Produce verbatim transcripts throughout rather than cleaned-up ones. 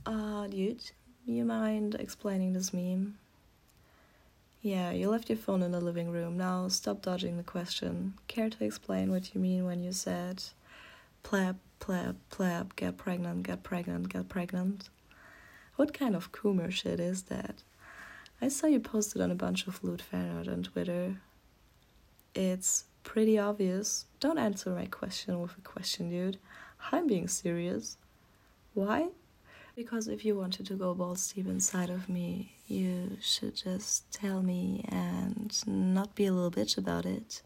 Uh, dude, you mind explaining this meme? Yeah, you left your phone in the living room. Now stop dodging the question. Care to explain what you mean when you said pleb, pleb, pleb, get pregnant, get pregnant, get pregnant? What kind of Coomer shit is that? I saw you posted on a bunch of lewd fan art on Twitter. It's pretty obvious. Don't answer my question with a question, dude. I'm being serious. Why? Because if you wanted to go balls deep inside of me, you should just tell me and not be a little bitch about it.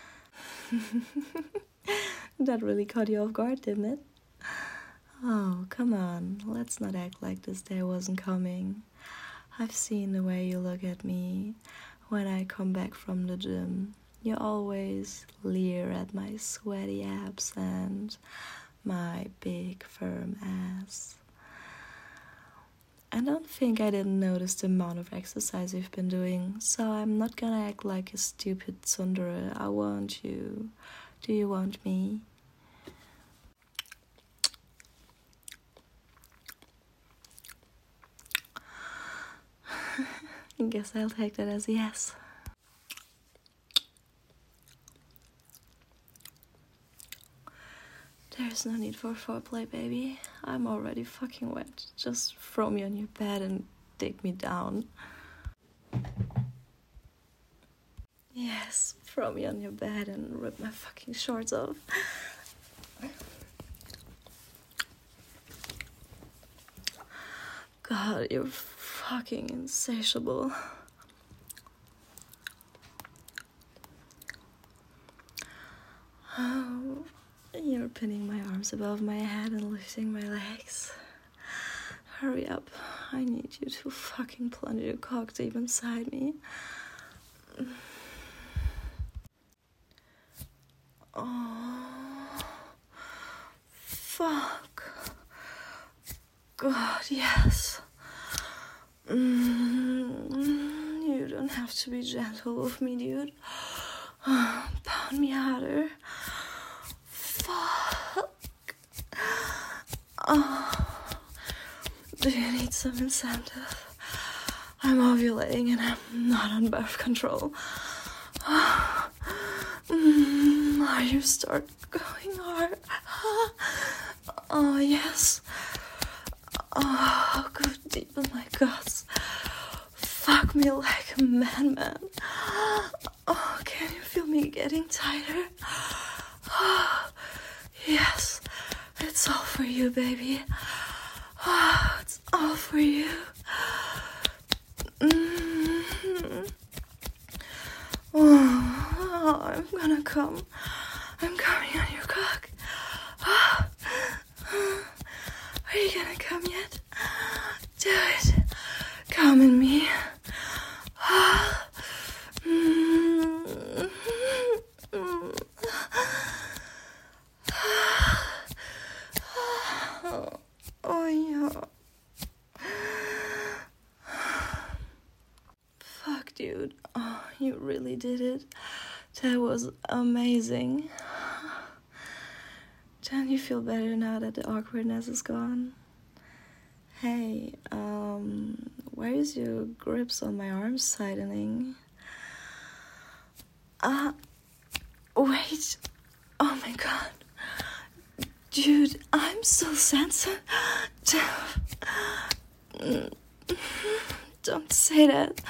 That really caught you off guard, didn't it? Oh, come on. Let's not act like this day wasn't coming. I've seen the way you look at me when I come back from the gym. You always leer at my sweaty abs and my big firm ass. I don't think I didn't notice the amount of exercise you've been doing, so I'm not gonna act like a stupid tsundere. I want you. Do you want me? I guess I'll take that as a yes. There's no need for foreplay, baby. I'm already fucking wet. Just throw me on your bed and dig me down. Yes, throw me on your bed and rip my fucking shorts off. God, you're fucking insatiable. Oh, you're pinning my arms above my head and lifting my legs. Hurry up. I need you to fucking plunge your cock deep inside me. Oh, fuck. God, yes. Mm, you don't have to be gentle with me, dude. Pound me harder. Fuck. Oh. Do you need some incentive? I'm ovulating and I'm not on birth control. Mm, are you start going hard? Oh, yes. Oh, go deep in my guts. Fuck me like a madman. Oh, can you feel me getting tighter? Oh, yes, it's all for you, baby. Oh, it's all for you. Mm-hmm. Oh, I'm gonna come. I'm coming on your cock. Oh. Are you gonna come yet? Do it. Come in me. Oh. Mm-hmm. Oh, yeah. Fuck, dude. Oh, you really did it. That was amazing. Don't you feel better now that the awkwardness is gone? Hey, um, where is your grips on my arms tightening? Ah, uh, wait. Oh my god. Dude, I'm so sensitive. Don't say that.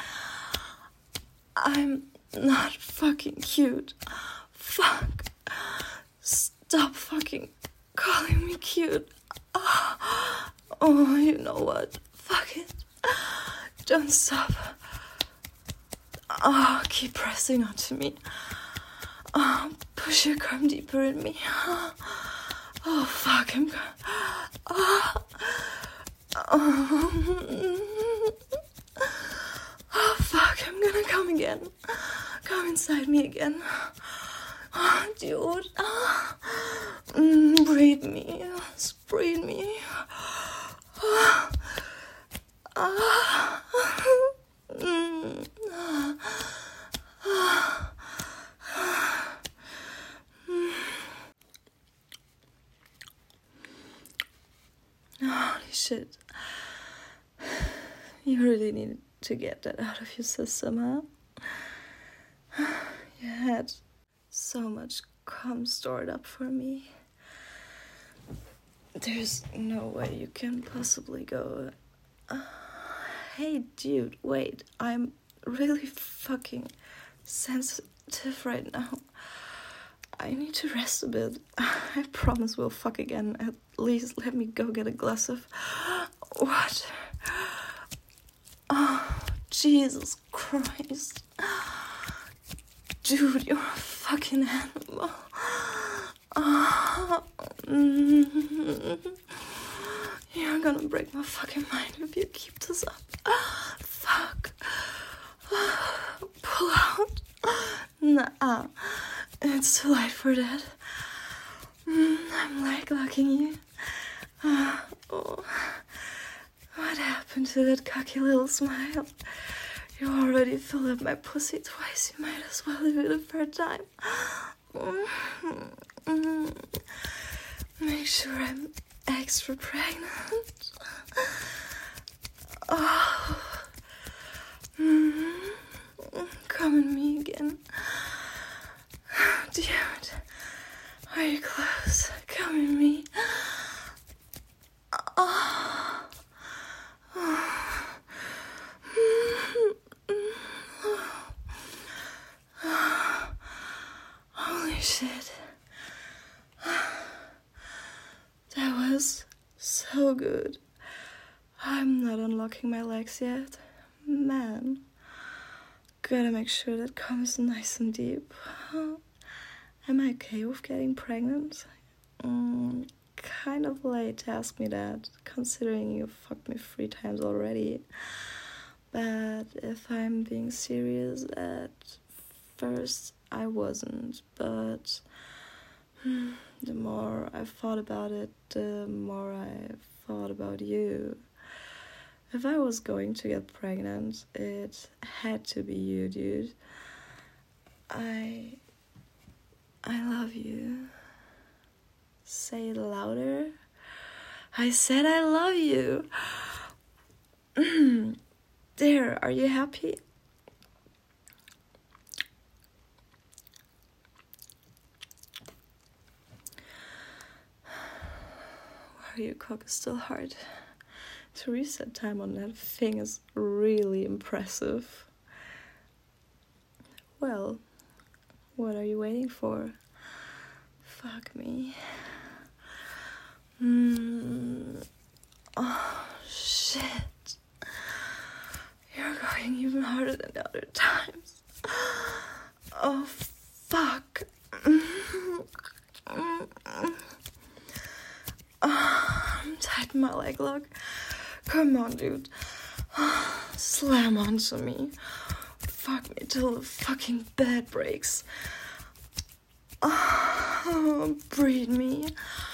I'm not fucking cute. Fuck. Stop fucking calling me cute. Oh, oh, you know what? Fuck it. Don't stop. Oh, keep pressing onto me. Oh, push your cum deeper in me. Oh, fuck, I'm gonna... Oh, oh. Oh, fuck, I'm gonna come again. Come inside me again. Oh, dude. Oh. Mm, breathe me. Just breathe me. Oh. Oh. Mm. Oh. Holy shit. You really need to get that out of your system, huh? You had so much cum stored up for me. There's no way you can possibly go. Uh, hey, dude, wait. I'm really fucking sensitive right now. I need to rest a bit. I promise we'll fuck again. At least let me go get a glass of water. Oh, Jesus Christ. Dude, you're a fucking animal. Oh, mm, you're gonna break my fucking mind if you keep this up. Fuck. Pull out. Nah, it's too late for that. Mm, I'm like locking you. Uh, oh. What happened to that cocky little smile? You already filled up my pussy twice. You might as well do it a third time. Mm-hmm. Make sure I'm extra pregnant. Oh. Mm-hmm. Come in me again. Dude, are you close? Come in me. Oh. Holy shit. That was so good. I'm not unlocking my legs yet. Man. Gotta make sure that comes nice and deep. Am I okay with getting pregnant? Mm, kind of late to ask me that, considering you fucked me three times already. But if I'm being serious, at first I wasn't. But hmm, the more I thought about it, the more I thought about you. If I was going to get pregnant, it had to be you, dude. I... I love you. Say it louder. I said I love you. There, are you happy? Wow, your cock is still hard. The reset time on that thing is really impressive. Well, what are you waiting for? Fuck me. Mm. Oh, shit. You're going even harder than the other times. Oh, fuck. Oh, I'm tight in my leg lock. Come on, dude. Slam onto me. Fuck me till the fucking bed breaks. Oh, breed me.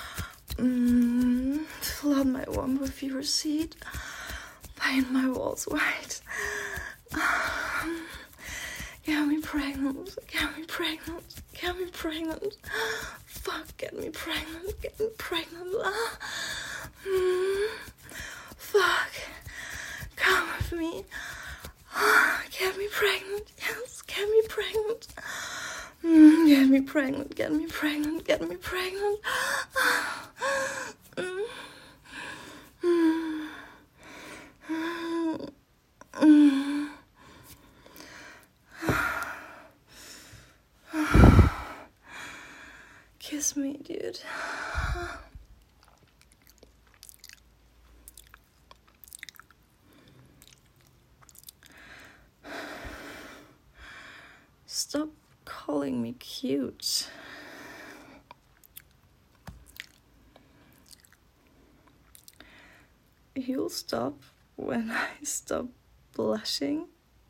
Mm, flood my womb with your seed. Paint my walls white. Get me pregnant. Get me pregnant. Get me pregnant. Fuck, get me pregnant. Get me pregnant. Ah. Mm, fuck. Come with me. Get me pregnant. Yes, get me pregnant. Mm, get me pregnant. Get me pregnant. Get me pregnant. Mm. Mm. Mm. Kiss me, dude. Stop calling me cute. You'll stop when I stop blushing.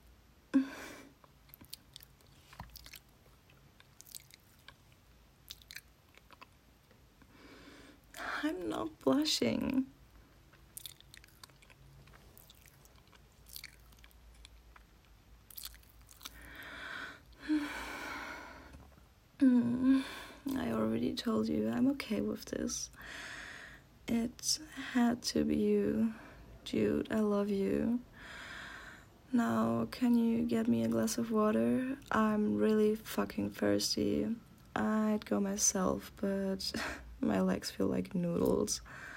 I'm not blushing. Mm, I already told you I'm okay with this. It had to be you, Jude. I love you. Now, can you get me a glass of water? I'm really fucking thirsty. I'd go myself, but my legs feel like noodles.